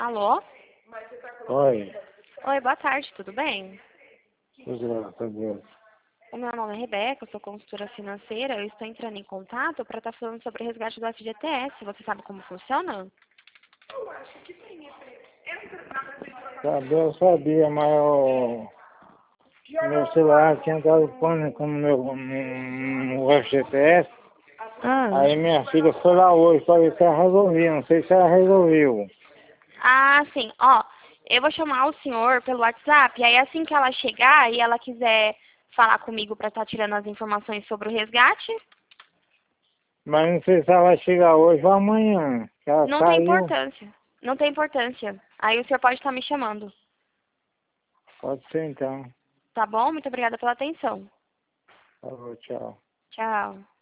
Alô? Oi, Oi, boa tarde, tudo bem? tudo graças a Deus. O meu nome é Rebeca, eu sou consultora financeira. Eu estou entrando em contato para estar falando sobre o resgate do FGTS. Você sabe como funciona? Sabia, eu sabia, mas meu celular tinha dado pane com o FGTS. Aí minha filha foi lá hoje para ver se ela resolvia. Não sei se ela resolveu. Ah, sim. Ó, eu vou chamar o senhor pelo WhatsApp. E aí, assim que ela chegar e ela quiser falar comigo para estar tirando as informações sobre o resgate, Mas não sei se ela vai chegar hoje ou amanhã. Que ela não tem saiu. importância. Não tem importância. Aí o senhor pode estar me chamando. Pode ser então. Tá bom? Muito obrigada pela atenção. Falou, tchau. Tchau.